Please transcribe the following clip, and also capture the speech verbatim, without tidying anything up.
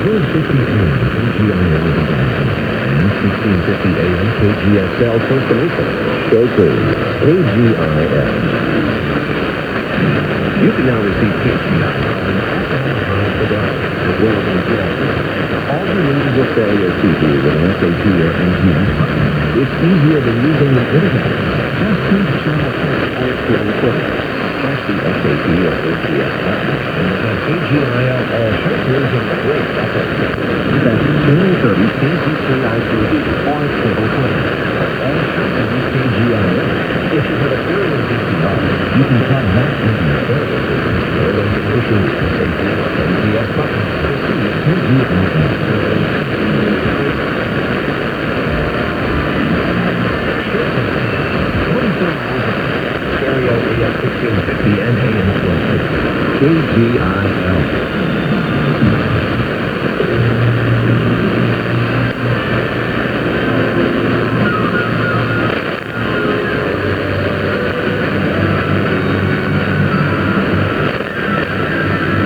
twelve fifty A M K G I L and sixteen fifty A M K G S L Costa Mesa. Show crew, K G I L. You can now receive K G I L in alcohol today, as well as in Jackson. All you need is a cellular T V with an S A T or N T S button. It's easier than using the internet. Just choose channel four or channel four. Press the S A T or N T S button, and you'll have K G I L all chapters in the great upper. That's channel thirty K G K I T V or cable twenty. All chapters of K G I L. If you have a serial V C R, you can plug that into your cellular system, or when you're pushing the S A T or N T S button to see K G I L. Stereo A M sixteen fifty and A M twelve fifty. K G I L.